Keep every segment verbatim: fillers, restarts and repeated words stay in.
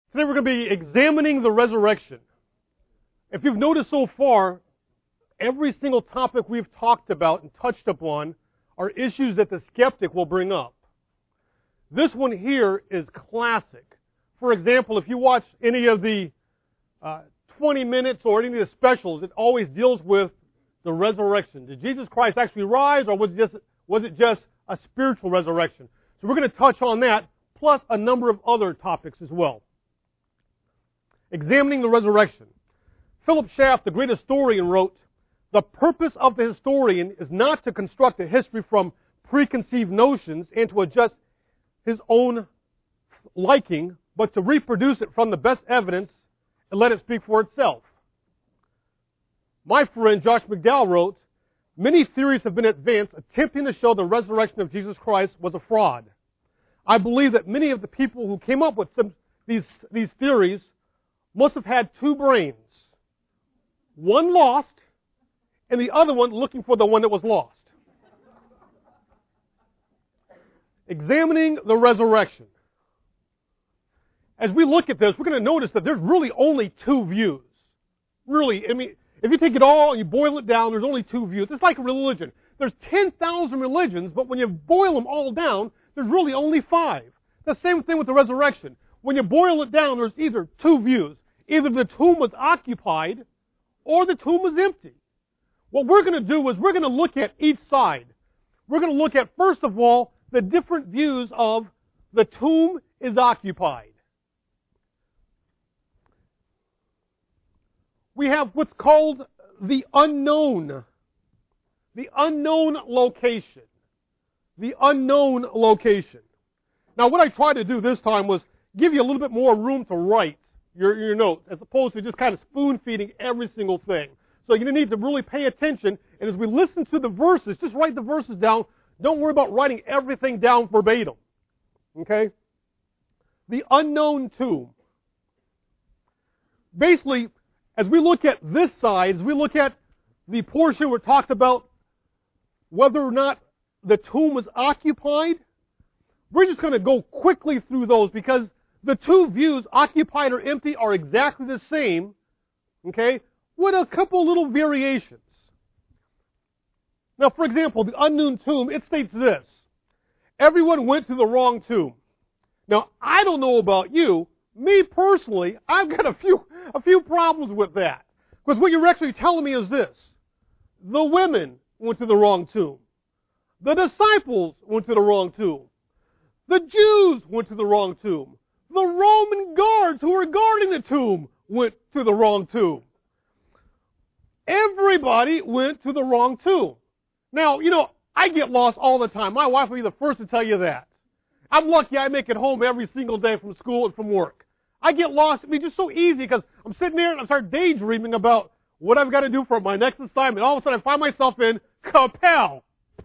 Today we're going to be examining the resurrection. If you've noticed so far, every single topic we've talked about and touched upon are issues that the skeptic will bring up. This one here is classic. For example, if you watch any of the uh, twenty minutes or any of the specials, it always deals with the resurrection. Did Jesus Christ actually rise, or was it just, was it just a spiritual resurrection? So we're going to touch on that, plus a number of other topics as well. Examining the resurrection. Philip Schaff, the great historian, wrote, "The purpose of the historian is not to construct a history from preconceived notions and to adjust his own liking, but to reproduce it from the best evidence and let it speak for itself." My friend Josh McDowell wrote, "Many theories have been advanced attempting to show the resurrection of Jesus Christ was a fraud. I believe that many of the people who came up with some, these, these theories must have had two brains. One lost, and the other one looking for the one that was lost." Examining the resurrection. As we look at this, we're going to notice that there's really only two views. Really, I mean, if you take it all and you boil it down, there's only two views. It's like a religion. There's ten thousand religions, but when you boil them all down, there's really only five. The same thing with the resurrection. When you boil it down, there's either two views. Either the tomb was occupied or the tomb was empty. What we're going to do is we're going to look at each side. We're going to look at, first of all, the different views of the tomb is occupied. We have what's called the unknown. The unknown location. The unknown location. Now, what I tried to do this time was give you a little bit more room to write your, your notes, as opposed to just kind of spoon-feeding every single thing. So you need to really pay attention, and as we listen to the verses, just write the verses down. Don't worry about writing everything down verbatim. Okay? The unknown tomb. Basically, as we look at this side, as we look at the portion where it talks about whether or not the tomb was occupied, we're just going to go quickly through those because the two views, occupied or empty, are exactly the same, okay, with a couple little variations. Now, for example, the unknown tomb, it states this: everyone went to the wrong tomb. Now, I don't know about you. Me personally, I've got a few a few problems with that. Because what you're actually telling me is this: the women went to the wrong tomb. The disciples went to the wrong tomb. The Jews went to the wrong tomb. The Roman guards who were guarding the tomb went to the wrong tomb. Everybody went to the wrong tomb. Now, you know, I get lost all the time. My wife will be the first to tell you that. I'm lucky I make it home every single day from school and from work. I get lost. I mean, just so easy because I'm sitting there and I start daydreaming about what I've got to do for my next assignment. All of a sudden I find myself in Capel.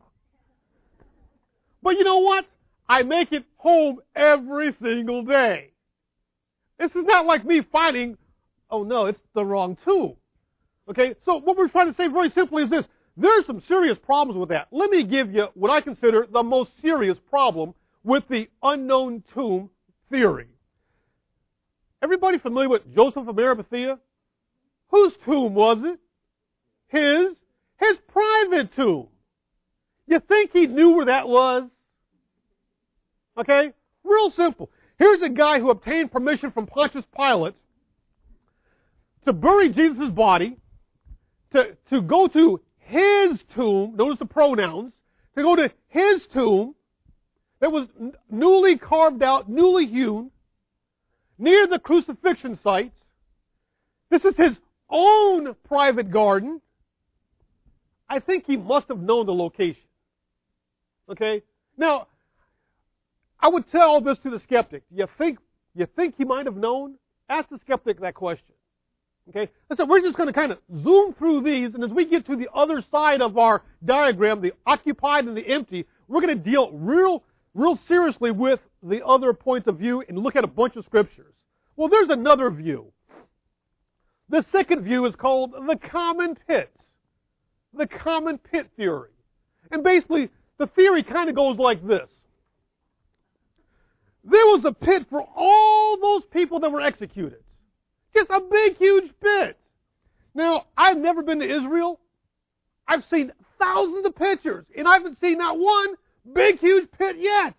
But you know what? I make it home every single day. This is not like me finding, oh no, it's the wrong tomb. Okay, so what we're trying to say very simply is this: there's some serious problems with that. Let me give you what I consider the most serious problem with the unknown tomb theory. Everybody familiar with Joseph of Arimathea? Whose tomb was it? His, his private tomb. You think he knew where that was? Okay? Real simple. Here's a guy who obtained permission from Pontius Pilate to bury Jesus' body, to, to go to his tomb, notice the pronouns, to go to his tomb that was newly carved out, newly hewn, near the crucifixion site. This is his own private garden. I think he must have known the location. Okay? Now, I would tell this to the skeptic. You think, you think he might have known? Ask the skeptic that question. Okay? So we're just going to kind of zoom through these, and as we get to the other side of our diagram, the occupied and the empty, we're going to deal real, real seriously with the other points of view and look at a bunch of scriptures. Well, there's another view. The second view is called the common pit. The common pit theory. And basically, the theory kind of goes like this. there was a pit for all those people that were executed. Just a big, huge pit. Now, I've never been to Israel. I've seen thousands of pictures, and I haven't seen not one big, huge pit yet.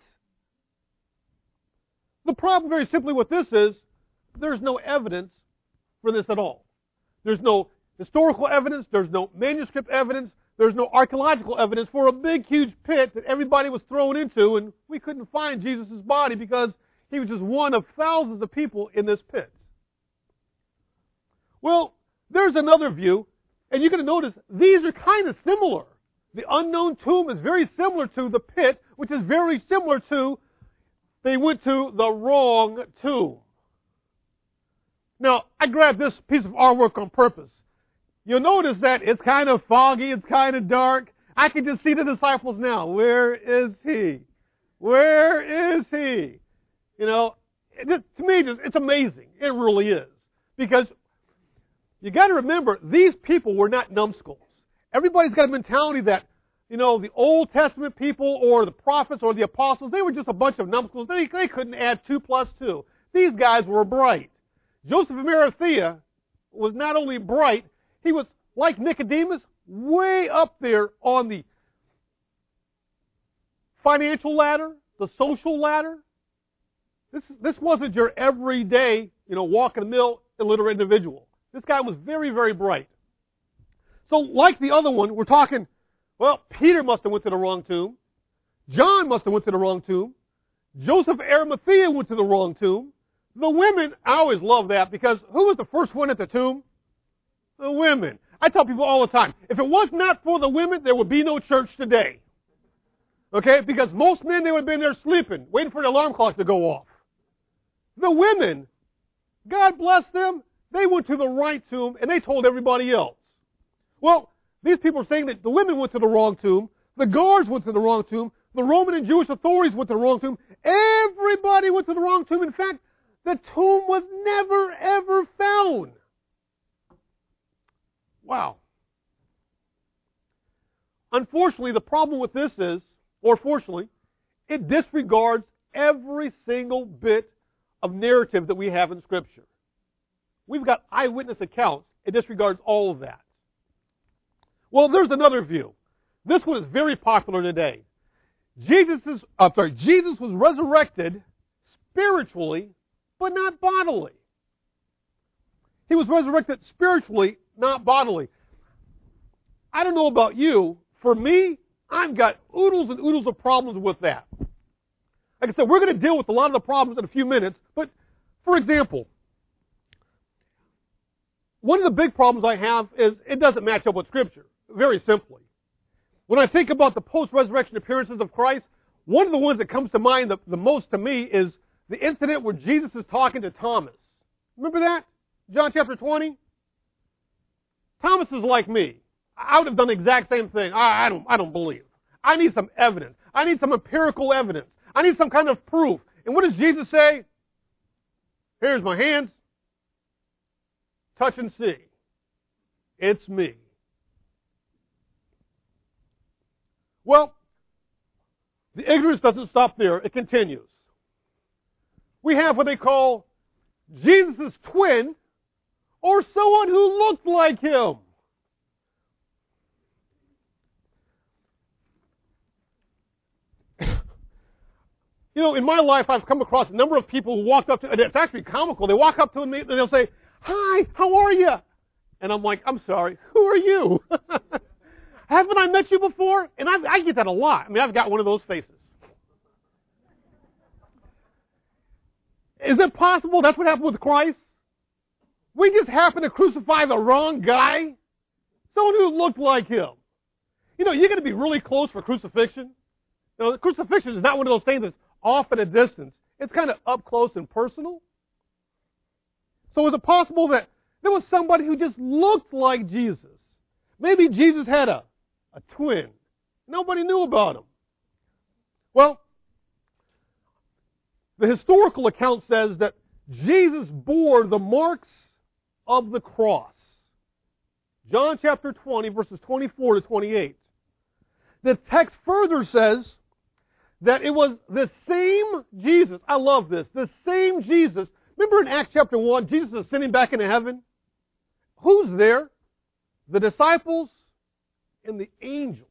The problem, very simply, with this is there's no evidence for this at all. There's no historical evidence. There's no manuscript evidence. There's no archaeological evidence for a big, huge pit that everybody was thrown into, and we couldn't find Jesus' body because he was just one of thousands of people in this pit. Well, there's another view, and you're going to notice these are kind of similar. The unknown tomb is very similar to the pit, which is very similar to they went to the wrong tomb. Now, I grabbed this piece of artwork on purpose. You'll notice that it's kind of foggy, it's kind of dark. I can just see the disciples now. Where is he? Where is he? You know, it, to me, just, it's amazing. It really is. Because you got to remember, these people were not numbskulls. Everybody's got a mentality that, you know, the Old Testament people or the prophets or the apostles, they were just a bunch of numbskulls. They, they couldn't add two plus two. These guys were bright. Joseph of Arimathea was not only bright, he was, like Nicodemus, way up there on the financial ladder, the social ladder. This, this wasn't your everyday, you know, walk-in-the-mill illiterate individual. This guy was very, very bright. So like the other one, we're talking, well, Peter must have went to the wrong tomb. John must have went to the wrong tomb. Joseph of Arimathea went to the wrong tomb. The women, I always love that because who was the first one at the tomb? The women. I tell people all the time, if it was not for the women, there would be no church today. Okay? Because most men, they would have been there sleeping, waiting for the alarm clock to go off. The women, God bless them, they went to the right tomb and they told everybody else. Well, these people are saying that the women went to the wrong tomb, the guards went to the wrong tomb, the Roman and Jewish authorities went to the wrong tomb, everybody went to the wrong tomb. In fact, the tomb was never, ever found. Wow. Unfortunately, the problem with this is, or fortunately, it disregards every single bit of narrative that we have in Scripture. We've got eyewitness accounts. It disregards all of that. Well, there's another view. This one is very popular today. Jesus is, I'm sorry, Jesus was resurrected spiritually, but not bodily. He was resurrected spiritually, not bodily. I don't know about you. For me, I've got oodles and oodles of problems with that. Like I said, we're going to deal with a lot of the problems in a few minutes, but for example, one of the big problems I have is it doesn't match up with Scripture, very simply. When I think about the post-resurrection appearances of Christ, one of the ones that comes to mind the, the most to me is the incident where Jesus is talking to Thomas. Remember that? John chapter twenty? Thomas is like me. I would have done the exact same thing. I, I don't, I don't believe. I need some evidence. I need some empirical evidence. I need some kind of proof. And what does Jesus say? Here's my hands. Touch and see. It's me. Well, the ignorance doesn't stop there. It continues. We have what they call Jesus' twin, or someone who looked like him. You know, in my life, I've come across a number of people who walked up to, and it's actually comical. They walk up to me and they'll say, "Hi, how are you?" And I'm like, "I'm sorry, who are you?" Haven't I met you before? And I, I get that a lot. I mean, I've got one of those faces. Is it possible that's what happened with Christ? We just happened to crucify the wrong guy? Someone who looked like him. You know, you're going to be really close for crucifixion. You know, crucifixion is not one of those things that's off at a distance. It's kind of up close and personal. So is it possible that there was somebody who just looked like Jesus? Maybe Jesus had a, a twin. Nobody knew about him. Well, the historical account says that Jesus bore the marks of the cross. John chapter twenty, verses twenty-four to twenty-eight. The text further says that it was the same Jesus. I love this. The same Jesus. Remember in Acts chapter one, Jesus is ascending back into heaven? Who's there? The disciples and the angels.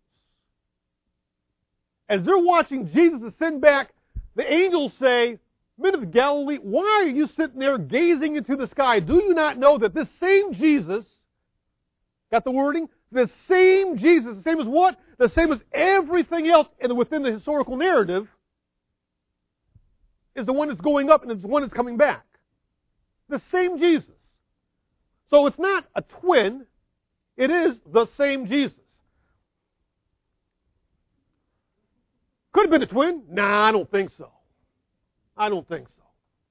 As they're watching Jesus ascend back, the angels say, Men of Galilee, why are you sitting there gazing into the sky? Do you not know that this same Jesus, got the wording? The same Jesus, the same as what? The same as everything else and within the historical narrative, is the one that's going up and it's the one that's coming back. The same Jesus. So it's not a twin, it is the same Jesus. Could have been a twin? Nah, I don't think so. I don't think so.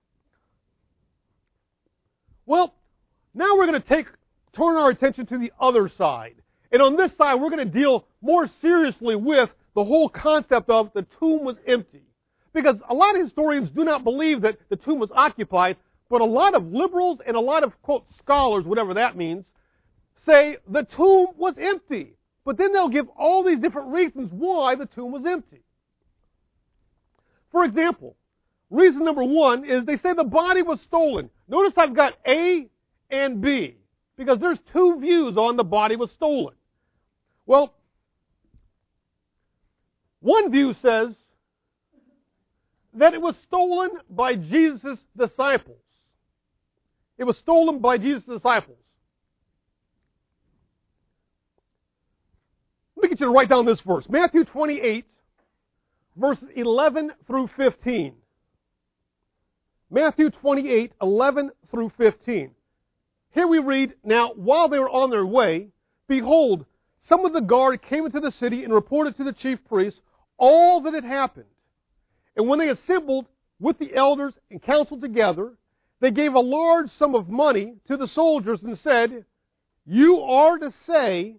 Well, now we're going to take turn our attention to the other side. And on this side, we're going to deal more seriously with the whole concept of the tomb was empty. Because a lot of historians do not believe that the tomb was occupied, but a lot of liberals and a lot of, quote, scholars, whatever that means, say the tomb was empty. But then they'll give all these different reasons why the tomb was empty. For example, reason number one is they say the body was stolen. Notice I've got A and B, because there's two views on the body was stolen. Well, one view says that it was stolen by Jesus' disciples. It was stolen by Jesus' disciples. Let me get you to write down this verse. Matthew twenty-eight, verses eleven through fifteen. Matthew twenty-eight, eleven through fifteen. Here we read, Now, while they were on their way, behold, some of the guard came into the city and reported to the chief priests all that had happened. And when they assembled with the elders and counseled together, they gave a large sum of money to the soldiers and said, You are to say,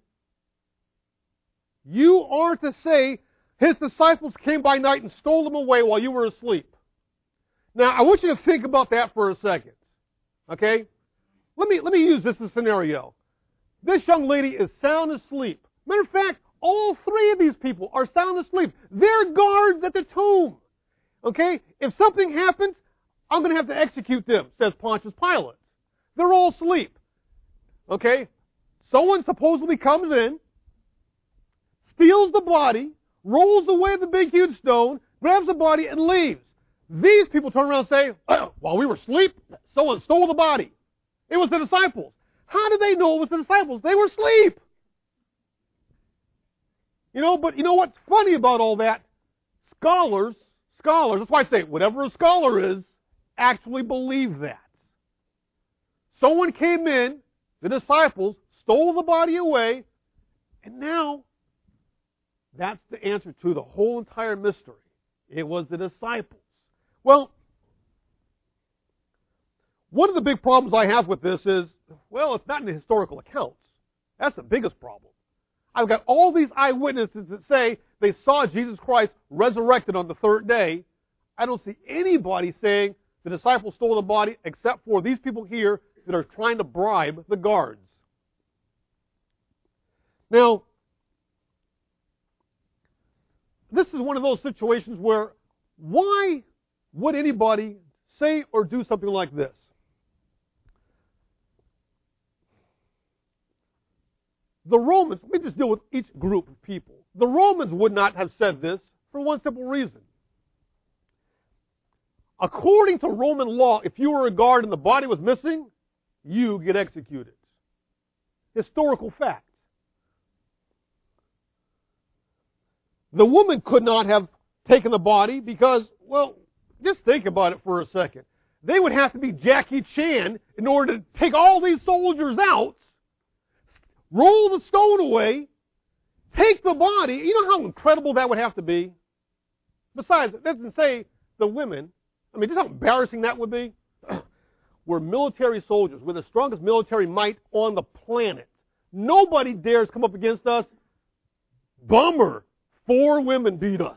you are to say, his disciples came by night and stole them away while you were asleep. Now, I want you to think about that for a second. Okay? Let me, let me use this as a scenario. This young lady is sound asleep. Matter of fact, all three of these people are sound asleep. They're guards at the tomb. Okay? If something happens, I'm going to have to execute them, says Pontius Pilate. They're all asleep. Okay? Someone supposedly comes in, steals the body, rolls away the big huge stone, grabs the body, and leaves. These people turn around and say, oh, while we were asleep, someone stole the body. It was the disciples. How did they know it was the disciples? They were asleep. You know, but you know what's funny about all that? Scholars, scholars, that's why I say whatever a scholar is, actually believe that. Someone came in, the disciples, stole the body away, and now that's the answer to the whole entire mystery. It was the disciples. Well, one of the big problems I have with this is, well, it's not in the historical accounts. That's the biggest problem. I've got all these eyewitnesses that say they saw Jesus Christ resurrected on the third day. I don't see anybody saying the disciples stole the body except for these people here that are trying to bribe the guards. Now, this is one of those situations where why would anybody say or do something like this? The Romans, let me just deal with each group of people. The Romans would not have said this for one simple reason. According to Roman law, if you were a guard and the body was missing, you get executed. Historical fact. The woman could not have taken the body because, well, just think about it for a second. They would have to be Jackie Chan in order to take all these soldiers out, roll the stone away, take the body. You know how incredible that would have to be? Besides, it doesn't say the women. I mean, just how embarrassing that would be. We're military soldiers. We're the strongest military might on the planet. Nobody dares come up against us. Bummer. Four women beat us.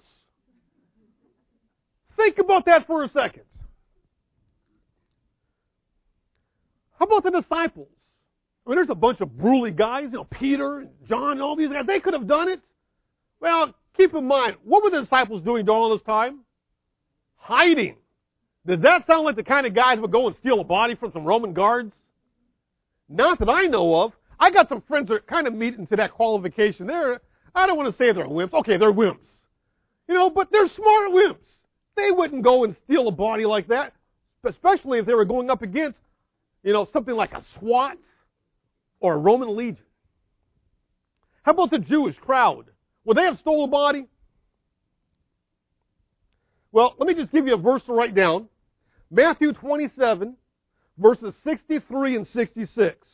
Think about that for a second. How about the disciples? I mean, there's a bunch of brutally guys, you know, Peter and John and all these guys. They could have done it. Well, keep in mind, what were the disciples doing during all this time? Hiding. Does that sound like the kind of guys who would go and steal a body from some Roman guards? Not that I know of. I got some friends that kind of meet into that qualification. They're, I don't want to say they're wimps. Okay, they're wimps. You know, but they're smart wimps. They wouldn't go and steal a body like that, especially if they were going up against, you know, something like a SWAT or a Roman legion. How about the Jewish crowd? Would they have stolen a body? Well, let me just give you a verse to write down. Matthew twenty-seven, verses sixty-three and sixty-six.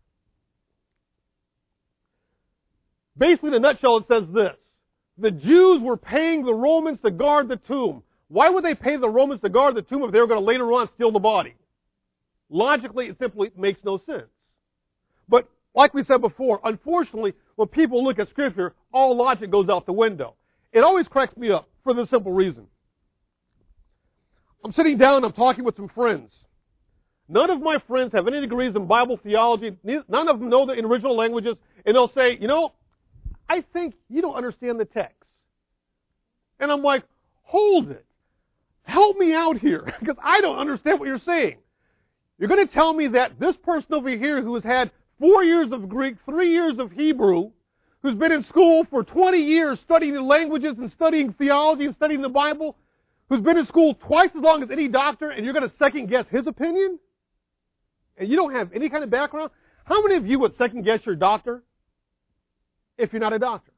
Basically, in a nutshell, it says this. The Jews were paying the Romans to guard the tomb. Why would they pay the Romans to guard the tomb if they were going to later on steal the body? Logically, it simply makes no sense. But like we said before, unfortunately, when people look at Scripture, all logic goes out the window. It always cracks me up for this simple reason. I'm sitting down and I'm talking with some friends. None of my friends have any degrees in Bible theology. None of them know the original languages. And they'll say, you know, I think you don't understand the text. And I'm like, hold it. Help me out here, because I don't understand what you're saying. You're going to tell me that this person over here who has had four years of Greek, three years of Hebrew, who's been in school for twenty years studying the languages and studying theology and studying the Bible, who's been in school twice as long as any doctor, and you're going to second guess his opinion? And you don't have any kind of background? How many of you would second guess your doctor if you're not a doctor?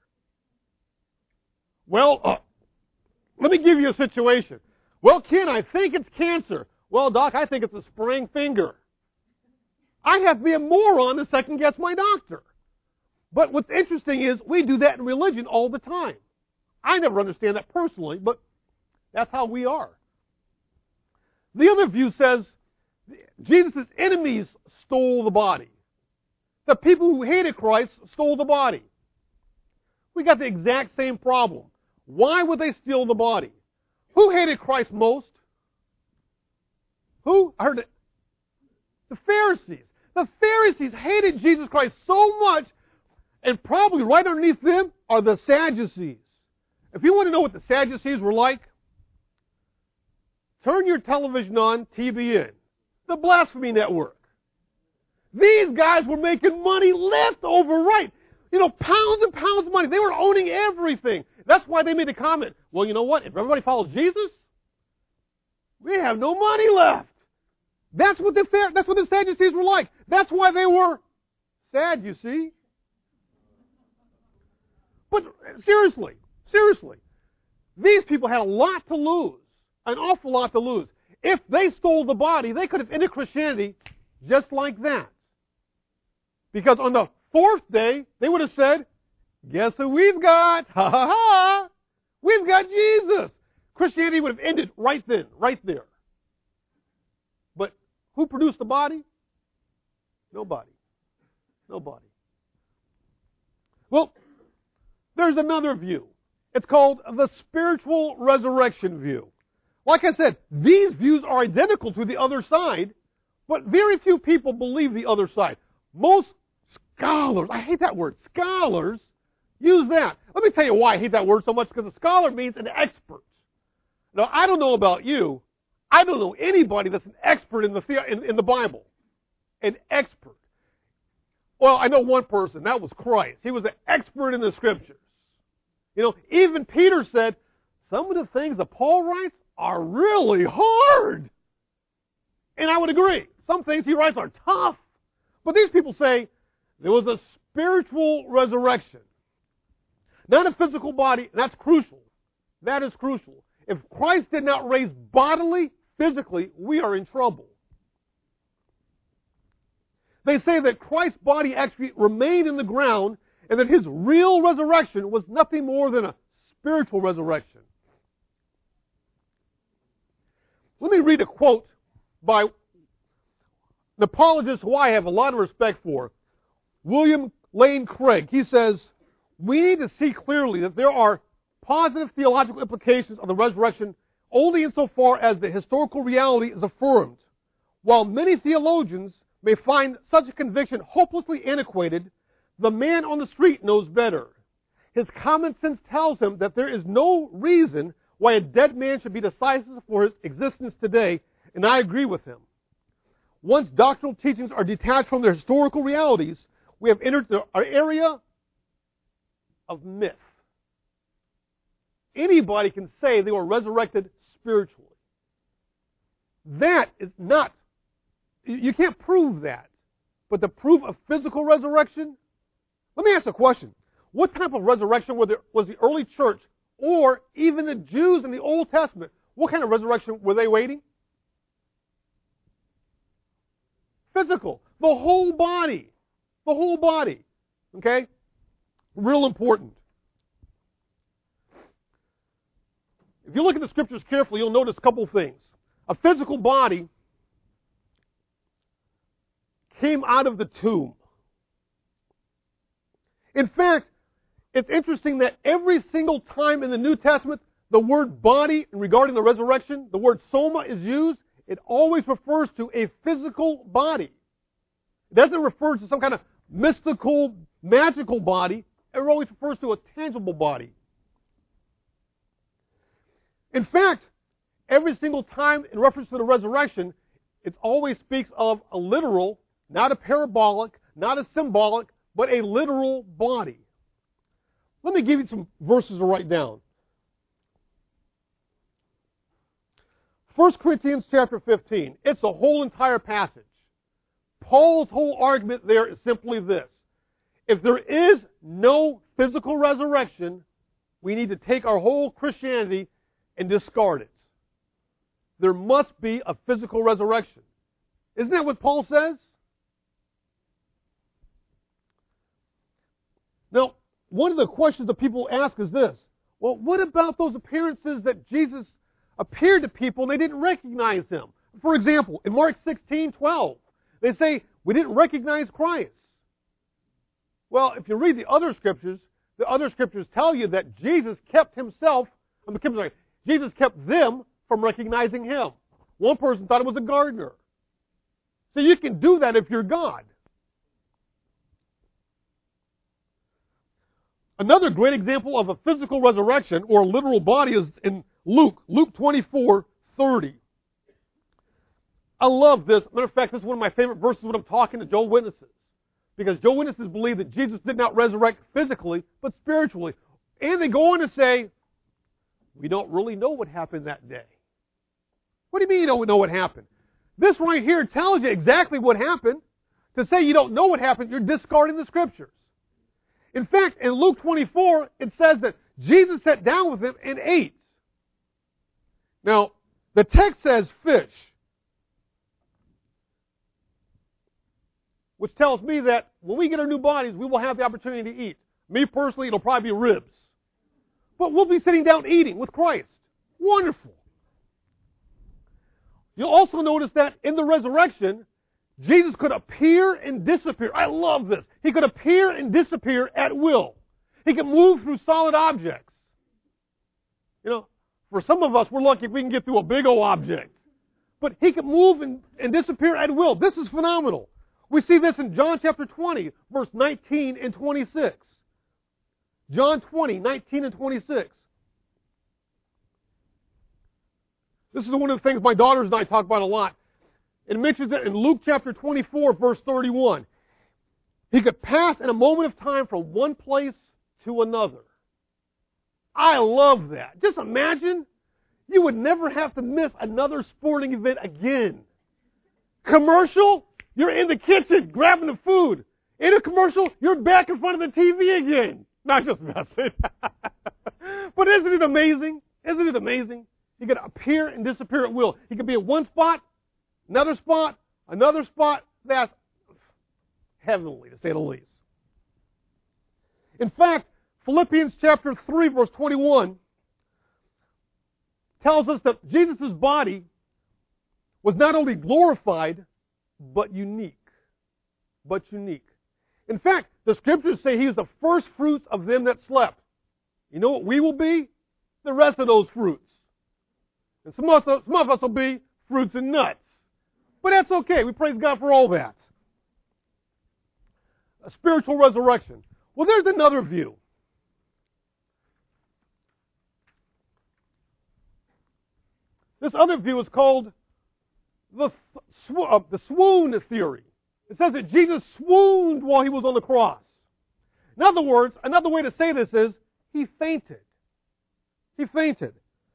Well, uh, let me give you a situation. Well, Ken, I think it's cancer. Well, Doc, I think it's a sprained finger. I have to be a moron to second guess my doctor. But what's interesting is we do that in religion all the time. I never understand that personally, but that's how we are. The other view says Jesus' enemies stole the body. The people who hated Christ stole the body. We got the exact same problem. Why would they steal the body? Who hated Christ most? Who? I heard it. The Pharisees. The Pharisees hated Jesus Christ so much, and probably right underneath them are the Sadducees. If you want to know what the Sadducees were like, turn your television on, T B N, the Blasphemy Network. These guys were making money left over right. You know, pounds and pounds of money. They were owning everything. That's why they made the comment, well, you know what? If everybody follows Jesus, we have no money left. That's what the that's what the Sadducees were like. That's why they were sad, you see. But seriously, seriously, these people had a lot to lose, an awful lot to lose. If they stole the body, they could have ended Christianity just like that. Because on the fourth day, they would have said, guess who we've got? Ha ha ha! We've got Jesus! Christianity would have ended right then, right there. But who produced the body? Nobody. Nobody. Well, there's another view. It's called the spiritual resurrection view. Like I said, these views are identical to the other side, but very few people believe the other side. Most scholars, I hate that word, scholars, use that. Let me tell you why I hate that word so much, because a scholar means an expert. Now, I don't know about you. I don't know anybody that's an expert in the, in, in the Bible. An expert. Well, I know one person. That was Christ. He was an expert in the Scriptures. You know, even Peter said, some of the things that Paul writes are really hard. And I would agree. Some things he writes are tough. But these people say there was a spiritual resurrection. Not a physical body. And that's crucial. That is crucial. If Christ did not raise bodily, physically, we are in trouble. They say that Christ's body actually remained in the ground and that his real resurrection was nothing more than a spiritual resurrection. Let me read a quote by an apologist who I have a lot of respect for, William Lane Craig. He says, we need to see clearly that there are positive theological implications of the resurrection only insofar as the historical reality is affirmed. While many theologians may find such a conviction hopelessly antiquated, the man on the street knows better. his common sense tells him that there is no reason why a dead man should be decisive for his existence today, and I agree with him. Once doctrinal teachings are detached from their historical realities, we have entered the our area of myth. Anybody can say they were resurrected spiritually. That is not, you can't prove that. But the proof of physical resurrection, let me ask a question. What type of resurrection was the, was the early church, or even the Jews in the Old Testament, what kind of resurrection were they waiting? Physical. The whole body. The whole body. Okay? Real important. If you look at the scriptures carefully, you'll notice a couple of things. A physical body came out of the tomb. In fact, it's interesting that every single time in the New Testament the word body regarding the resurrection, the word soma is used, it always refers to a physical body. It doesn't refer to some kind of mystical, magical body. It always refers to a tangible body. In fact, every single time in reference to the resurrection, it always speaks of a literal, not a parabolic, not a symbolic, but a literal body. Let me give you some verses to write down. First Corinthians chapter fifteen. It's a whole entire passage. Paul's whole argument there is simply this. If there is no physical resurrection, we need to take our whole Christianity and discard it. There must be a physical resurrection. Isn't that what Paul says? Now, one of the questions that people ask is this. Well, what about those appearances that Jesus appeared to people and they didn't recognize him? For example, in Mark sixteen twelve, they say, we didn't recognize Christ. Well, if you read the other scriptures, the other scriptures tell you that Jesus kept himself, I'm sorry, Jesus kept them from recognizing him. One person thought it was a gardener. So you can do that if you're God. Another great example of a physical resurrection or a literal body is in Luke, Luke twenty-four thirty. I love this. Matter of fact, this is one of my favorite verses when I'm talking to Jehovah's Witnesses. Because Jehovah's Witnesses believe that Jesus did not resurrect physically, but spiritually. And they go on to say, we don't really know what happened that day. What do you mean you don't know what happened? This right here tells you exactly what happened. To say you don't know what happened, you're discarding the scriptures. In fact, in Luke twenty-four, it says that Jesus sat down with them and ate. Now, the text says fish, which tells me that when we get our new bodies, we will have the opportunity to eat. Me personally, it'll probably be ribs. But we'll be sitting down eating with Christ. Wonderful. You'll also notice that in the resurrection, Jesus could appear and disappear. I love this. He could appear and disappear at will. He could move through solid objects. You know, for some of us, we're lucky if we can get through a big old object. But he could move and, and disappear at will. This is phenomenal. We see this in John chapter twenty, verse nineteen and twenty-six. John twenty, nineteen and twenty-six. This is one of the things my daughters and I talk about a lot. It mentions it in Luke chapter twenty-four, verse thirty-one. He could pass in a moment of time from one place to another. I love that. Just imagine you would never have to miss another sporting event again. Commercial, you're in the kitchen grabbing the food. In a commercial, you're back in front of the T V again. Not just messing. But isn't it amazing? Isn't it amazing? He could appear and disappear at will. He could be at one spot, another spot, another spot. That's heavenly, to say the least. In fact, Philippians chapter three, verse twenty-one tells us that Jesus' body was not only glorified, but unique. But unique. In fact, the scriptures say he is the first fruits of them that slept. You know what we will be? The rest of those fruits. And some of us, some of us will be fruits and nuts. But that's okay. We praise God for all that. A spiritual resurrection. Well, there's another view. This other view is called the, sw- uh, the swoon theory. It says that Jesus swooned while he was on the cross. In other words, another way to say this is, he fainted. He fainted.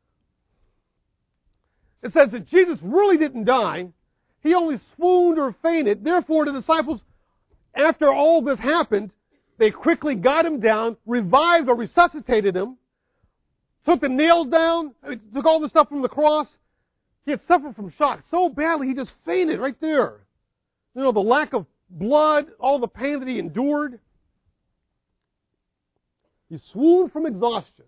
It says that Jesus really didn't die. He only swooned or fainted. Therefore, the disciples, after all this happened, they quickly got him down, revived or resuscitated him, took the nails down, took all the stuff from the cross. He had suffered from shock so badly, he just fainted right there. You know, the lack of blood, all the pain that he endured. He swooned from exhaustion.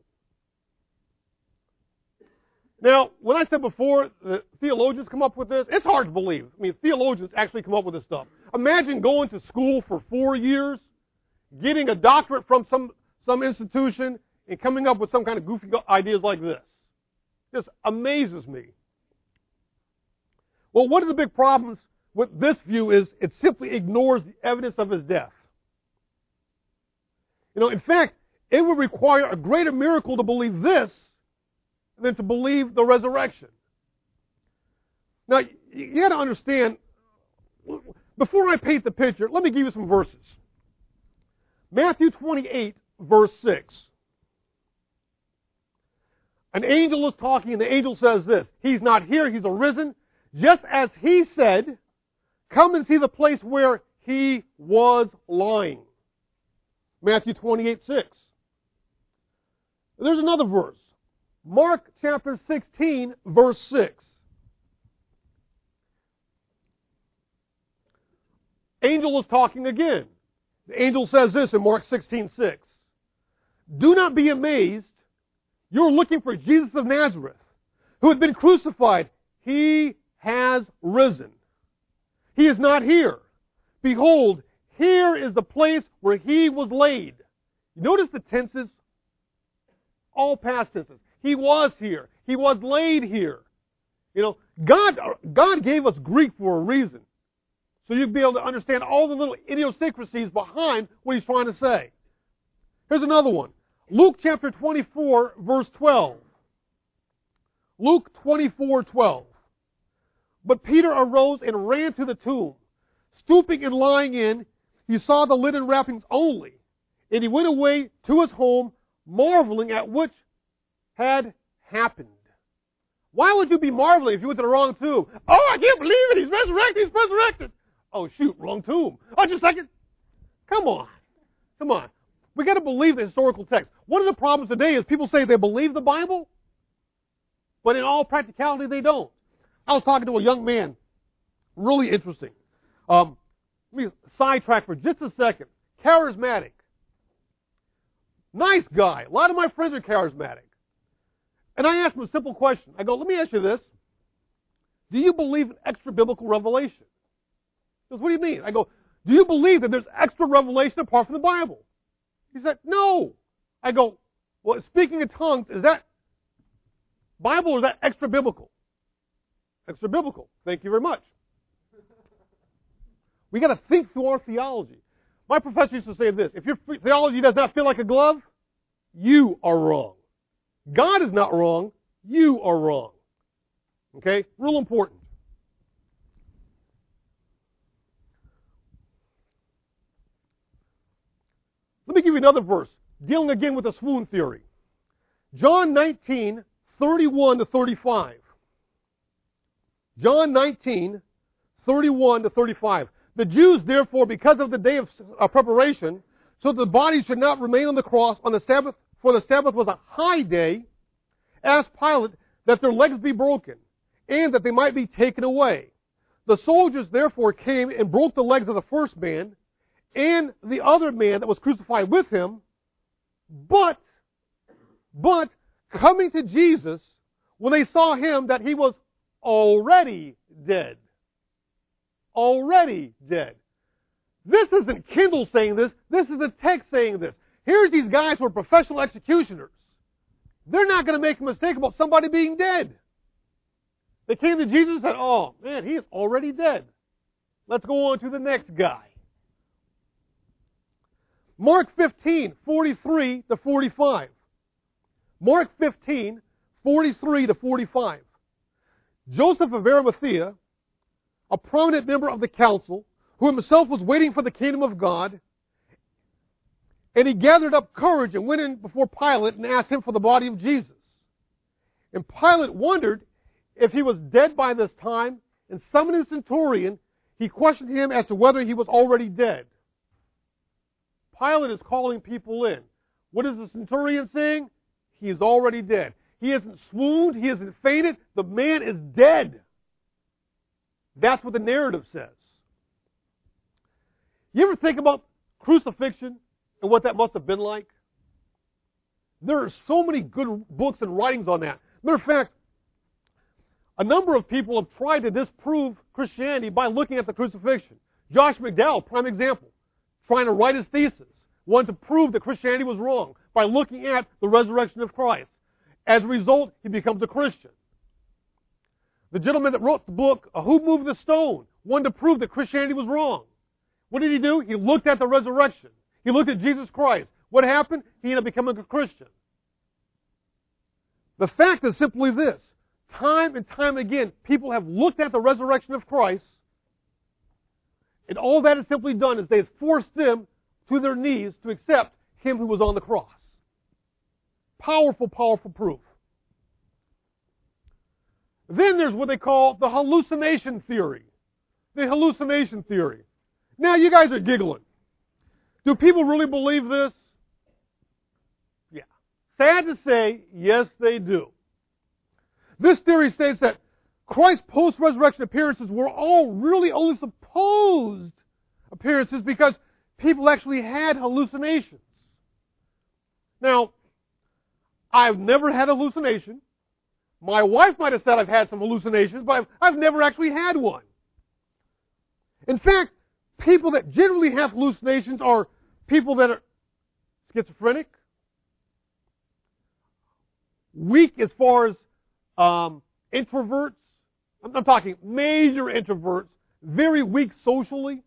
Now, when I said before that theologians come up with this, it's hard to believe. I mean, theologians actually come up with this stuff. Imagine going to school for four years, getting a doctorate from some, some institution, and coming up with some kind of goofy ideas like this. Just amazes me. Well, one of the big problems with this view is it simply ignores the evidence of his death. You know, in fact, it would require a greater miracle to believe this than to believe the resurrection. Now, you got to understand, before I paint the picture, let me give you some verses. Matthew twenty-eight, verse six. An angel is talking, and the angel says this, he's not here, he's arisen, just as he said, come and see the place where he was lying. Matthew twenty-eight, six. There's another verse. Mark chapter sixteen, verse six. Angel is talking again. The angel says this in Mark sixteen, six. Do not be amazed. You're looking for Jesus of Nazareth, who had been crucified. He has risen. He is not here. Behold, here is the place where he was laid. Notice the tenses, all past tenses. He was here. He was laid here. You know, God, God gave us Greek for a reason. So you'd be able to understand all the little idiosyncrasies behind what he's trying to say. Here's another one. Luke chapter twenty-four, verse twelve. Luke twenty-four, twelve. But Peter arose and ran to the tomb. Stooping and lying in, he saw the linen wrappings only. And he went away to his home, marveling at which had happened. Why would you be marveling if you went to the wrong tomb? Oh, I can't believe it. He's resurrected. He's resurrected. Oh, shoot, wrong tomb. Oh, just a second. Come on. Come on. We got to believe the historical text. One of the problems today is people say they believe the Bible, but in all practicality they don't. I was talking to a young man, really interesting. Um, let me sidetrack for just a second. Charismatic. Nice guy. A lot of my friends are charismatic. And I asked him a simple question. I go, let me ask you this. Do you believe in extra biblical revelation? He goes, what do you mean? I go, do you believe that there's extra revelation apart from the Bible? He said, no. I go, well, speaking in tongues, is that Bible or is that extra biblical? Extra biblical. Thank you very much. We got to think through our theology. My professor used to say this, if your theology does not feel like a glove, you are wrong. God is not wrong, you are wrong. Okay? Real important. Let me give you another verse, dealing again with the swoon theory. John nineteen, thirty-one to thirty-five. John nineteen, thirty-one to thirty-five. The Jews, therefore, because of the day of uh, preparation, so the body should not remain on the cross on the Sabbath, for the Sabbath was a high day, asked Pilate that their legs be broken, and that they might be taken away. The soldiers therefore came and broke the legs of the first man, and the other man that was crucified with him, but, but, coming to Jesus, when they saw him, that he was already dead. Already dead. This isn't Kindle saying this, this is the text saying this. Here's these guys who are professional executioners. They're not going to make a mistake about somebody being dead. They came to Jesus and said, oh, man, he is already dead. Let's go on to the next guy. Mark fifteen, forty-three to forty-five. Mark fifteen, forty-three to forty-five. Joseph of Arimathea, a prominent member of the council, who himself was waiting for the kingdom of God, and he gathered up courage and went in before Pilate and asked him for the body of Jesus. And Pilate wondered if he was dead by this time, and summoning the centurion, he questioned him as to whether he was already dead. Pilate is calling people in. What is the centurion saying? He is already dead. He isn't swooned. He isn't fainted. The man is dead. That's what the narrative says. You ever think about crucifixion and what that must have been like? There are so many good books and writings on that. Matter of fact, a number of people have tried to disprove Christianity by looking at the crucifixion. Josh McDowell, prime example, trying to write his thesis, wanted to prove that Christianity was wrong by looking at the resurrection of Christ. As a result, he becomes a Christian. The gentleman that wrote the book, Who Moved the Stone, wanted to prove that Christianity was wrong. What did he do? He looked at the resurrection. He looked at Jesus Christ. What happened? He ended up becoming a Christian. The fact is simply this. Time and time again, people have looked at the resurrection of Christ, and all that has simply done is they have forced them to their knees to accept Him who was on the cross. Powerful, powerful proof. Then there's what they call the hallucination theory. The hallucination theory. Now you guys are giggling. Do people really believe this? Yeah. Sad to say, yes they do. This theory states that Christ's post-resurrection appearances were all really only supposed appearances because people actually had hallucinations. Now, I've never had a hallucination. My wife might have said I've had some hallucinations, but I've, I've never actually had one. In fact, people that generally have hallucinations are people that are schizophrenic, weak as far as um, introverts. I'm, I'm talking major introverts, very weak socially.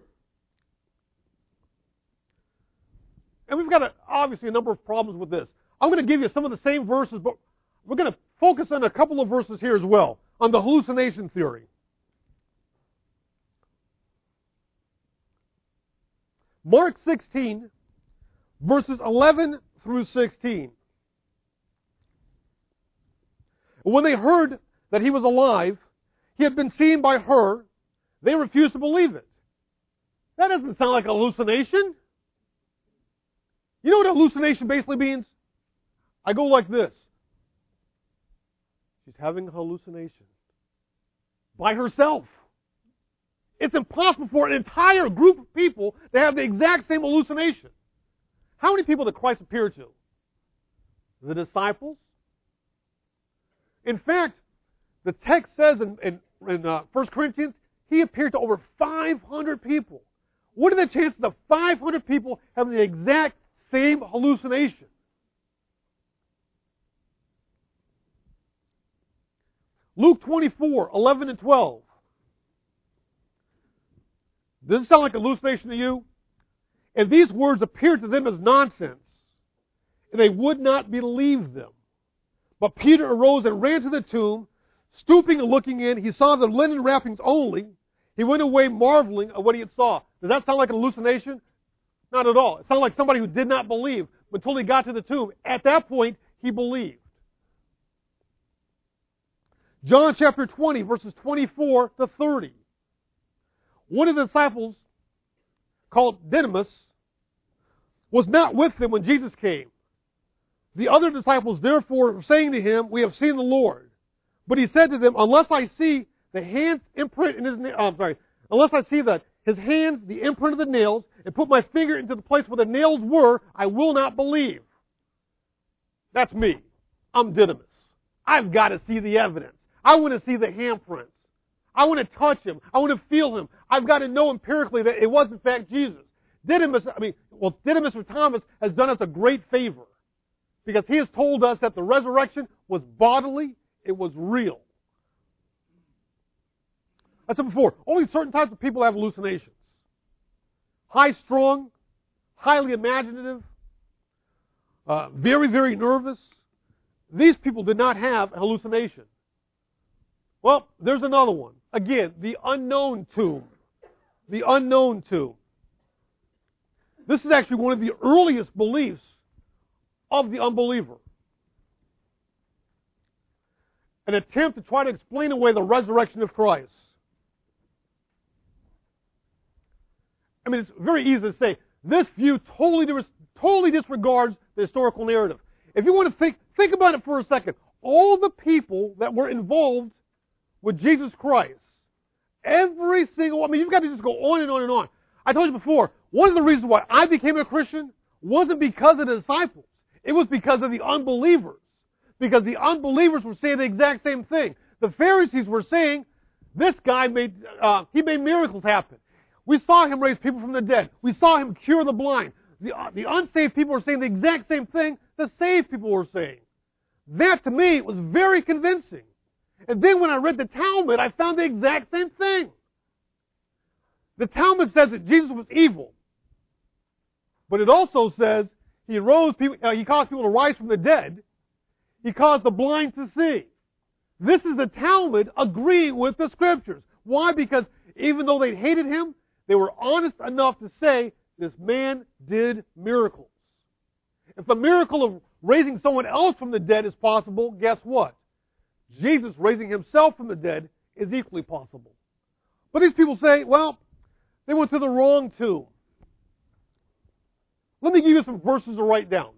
And we've got a, obviously a number of problems with this. I'm going to give you some of the same verses, but we're going to focus on a couple of verses here as well, on the hallucination theory. Mark sixteen, verses eleven through sixteen. When they heard that he was alive, he had been seen by her, they refused to believe it. That doesn't sound like a hallucination. You know what a hallucination basically means? I go like this. She's having a hallucination. By herself. It's impossible for an entire group of people to have the exact same hallucination. How many people did Christ appear to? The disciples? In fact, the text says in, in, in uh, First Corinthians, he appeared to over five hundred people. What are the chances of five hundred people having the exact same hallucination? Luke twenty-four, eleven and twelve. Does it sound like a hallucination to you? And these words appeared to them as nonsense, and they would not believe them. But Peter arose and ran to the tomb. Stooping and looking in, he saw the linen wrappings only. He went away marveling at what he had saw. Does that sound like an hallucination? Not at all. It sounded like somebody who did not believe until he got to the tomb. At that point, he believed. John chapter twenty, verses twenty-four to thirty. One of the disciples, called Didymus, was not with them when Jesus came. The other disciples therefore were saying to him, "We have seen the Lord." But he said to them, "Unless I see the hands imprint in his na- oh, I'm sorry, unless I see the his hands, the imprint of the nails, and put my finger into the place where the nails were, I will not believe." That's me. I'm Didymus. I've got to see the evidence. I want to see the handprints. I want to touch him. I want to feel him. I've got to know empirically that it was in fact Jesus. Didymus, I mean, well, Didymus or Thomas has done us a great favor because he has told us that the resurrection was bodily, it was real. I said before, only certain types of people have hallucinations. High-strung, highly imaginative, uh, very, very nervous. These people did not have a hallucination. Well, there's another one. Again, the unknown tomb. The unknown tomb. This is actually one of the earliest beliefs of the unbeliever. An attempt to try to explain away the resurrection of Christ. I mean, it's very easy to say, this view totally, totally disregards the historical narrative. If you want to think, think about it for a second. All the people that were involved with Jesus Christ, every single, I mean, you've got to just go on and on and on. I told you before, one of the reasons why I became a Christian wasn't because of the disciples. It was because of the unbelievers. Because the unbelievers were saying the exact same thing. The Pharisees were saying, this guy made, uh, he made miracles happen. We saw him raise people from the dead. We saw him cure the blind. The, uh, the unsaved people were saying the exact same thing the saved people were saying. That, to me, was very convincing. And then when I read the Talmud, I found the exact same thing. The Talmud says that Jesus was evil. But it also says he rose people, uh, he caused people to rise from the dead. He caused the blind to see. This is the Talmud agreeing with the Scriptures. Why? Because even though they hated him, they were honest enough to say, this man did miracles. If a miracle of raising someone else from the dead is possible, guess what? Jesus raising himself from the dead is equally possible. But these people say, well, they went to the wrong tomb. Let me give you some verses to write down.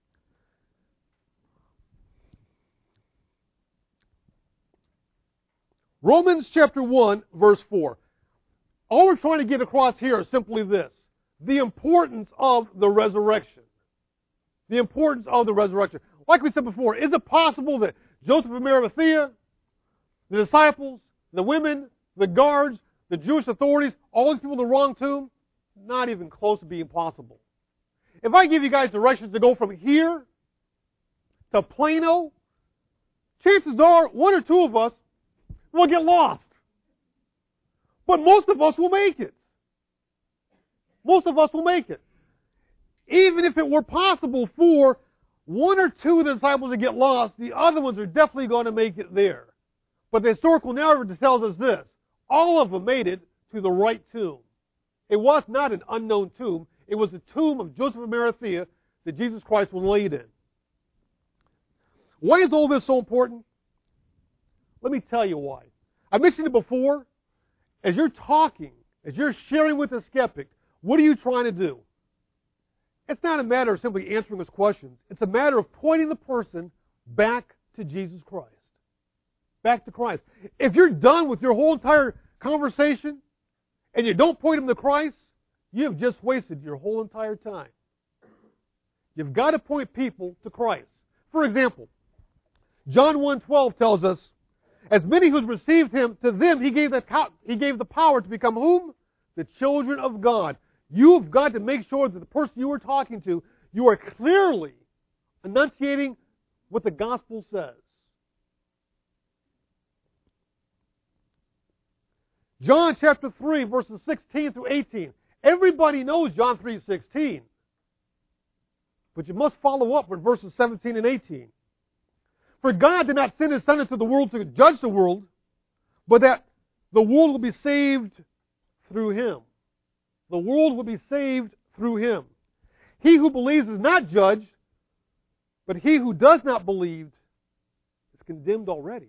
Romans chapter one, verse four. All we're trying to get across here is simply this. The importance of the resurrection. The importance of the resurrection. Like we said before, is it possible that Joseph of Arimathea, the disciples, the women, the guards, the Jewish authorities, all these people in the wrong tomb? Not even close to being possible. If I give you guys directions to go from here to Plano, chances are one or two of us will get lost. But most of us will make it. Most of us will make it. Even if it were possible for one or two of the disciples to get lost, the other ones are definitely going to make it there. But the historical narrative tells us this. All of them made it to the right tomb. It was not an unknown tomb. It was the tomb of Joseph of Arimathea that Jesus Christ was laid in. Why is all this so important? Let me tell you why. I mentioned it before. As you're talking, as you're sharing with a skeptic, what are you trying to do? It's not a matter of simply answering his questions. It's a matter of pointing the person back to Jesus Christ. Back to Christ. If you're done with your whole entire conversation and you don't point them to Christ, you have just wasted your whole entire time. You've got to point people to Christ. For example, John one twelve tells us, as many who received him, to them he gave, the, he gave the power to become whom? The children of God. You've got to make sure that the person you are talking to, you are clearly enunciating what the gospel says. John chapter three, verses sixteen through eighteen. Everybody knows John three sixteen. But you must follow up with verses seventeen and eighteen. For God did not send his Son into the world to judge the world, but that the world will be saved through him. The world will be saved through him. He who believes is not judged, but he who does not believe is condemned already.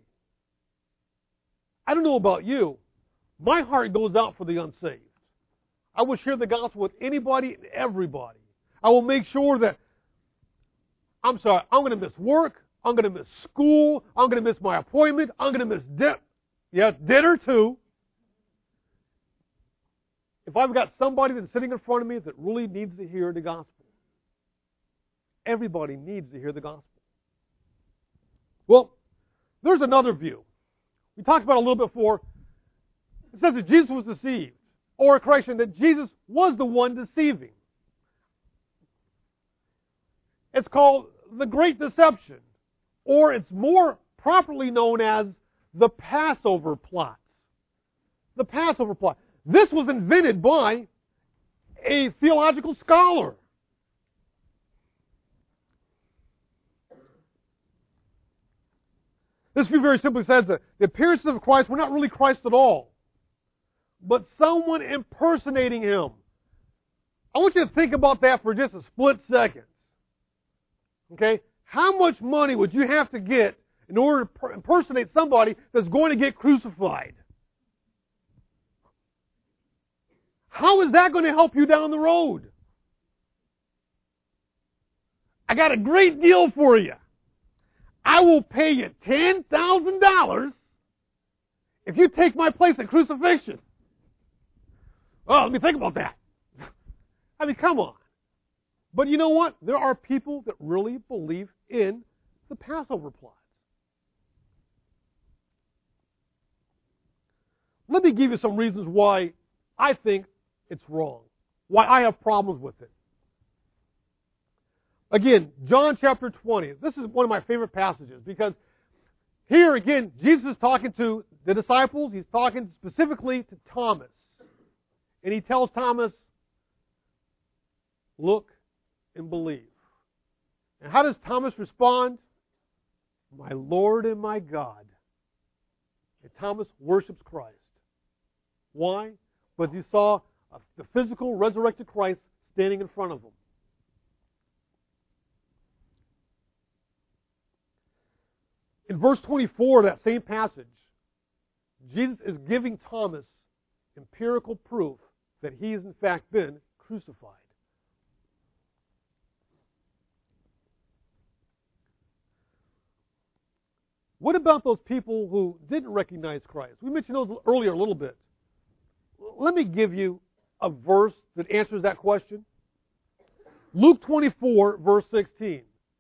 I don't know about you. My heart goes out for the unsaved. I will share the gospel with anybody and everybody. I will make sure that, I'm sorry, I'm going to miss work. I'm going to miss school. I'm going to miss my appointment. I'm going to miss dinner. Yes, dinner too. If I've got somebody that's sitting in front of me that really needs to hear the gospel. Everybody needs to hear the gospel. Well, there's another view. We talked about it a little bit before. It says that Jesus was deceived. Or a correction, that Jesus was the one deceiving. It's called the Great Deception. Or it's more properly known as the Passover plot. The Passover plot. This was invented by a theological scholar. This view very simply says that the appearances of Christ were not really Christ at all, but someone impersonating him. I want you to think about that for just a split second. Okay? How much money would you have to get in order to impersonate somebody that's going to get crucified? How is that going to help you down the road? I got a great deal for you. I will pay you ten thousand dollars if you take my place at crucifixion. Oh, let me think about that. I mean, come on. But you know what? There are people that really believe in the Passover plot. Let me give you some reasons why I think it's wrong, why I have problems with it. Again, John chapter twenty. This is one of my favorite passages because here again, Jesus is talking to the disciples. He's talking specifically to Thomas. And he tells Thomas, look and believe. And how does Thomas respond? My Lord and my God. And Thomas worships Christ. Why? Because he saw the physical resurrected Christ standing in front of him. In verse twenty-four of that same passage, Jesus is giving Thomas empirical proof that he has in fact been crucified. What about those people who didn't recognize Christ? We mentioned those earlier a little bit. Let me give you a verse that answers that question. Luke twenty-four, verse sixteen.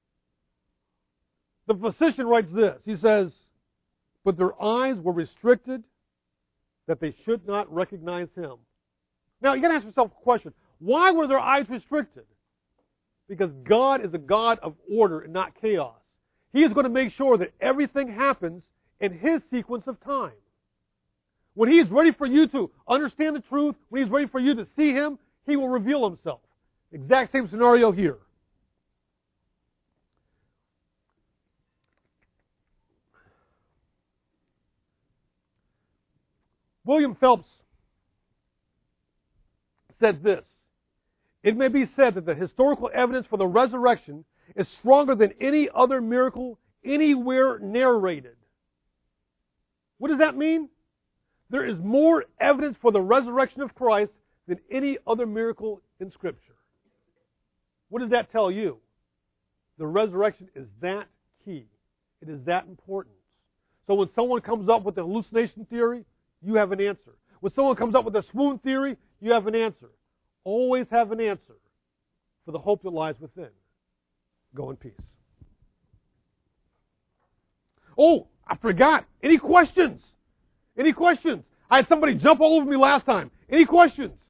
The physician writes this. He says, but their eyes were restricted that they should not recognize him. Now, you got to ask yourself a question. Why were their eyes restricted? Because God is a God of order and not chaos. He is going to make sure that everything happens in His sequence of time. When He is ready for you to understand the truth, when He's ready for you to see Him, He will reveal Himself. Exact same scenario here. William Phelps said this, it may be said that the historical evidence for the resurrection is stronger than any other miracle anywhere narrated. What does that mean? There is more evidence for the resurrection of Christ than any other miracle in Scripture. What does that tell you? The resurrection is that key. It is that important. So when someone comes up with a hallucination theory, you have an answer. When someone comes up with a swoon theory, you have an answer. Always have an answer for the hope that lies within. Go in peace. Oh, I forgot. Any questions? Any questions? I had somebody jump all over me last time. Any questions?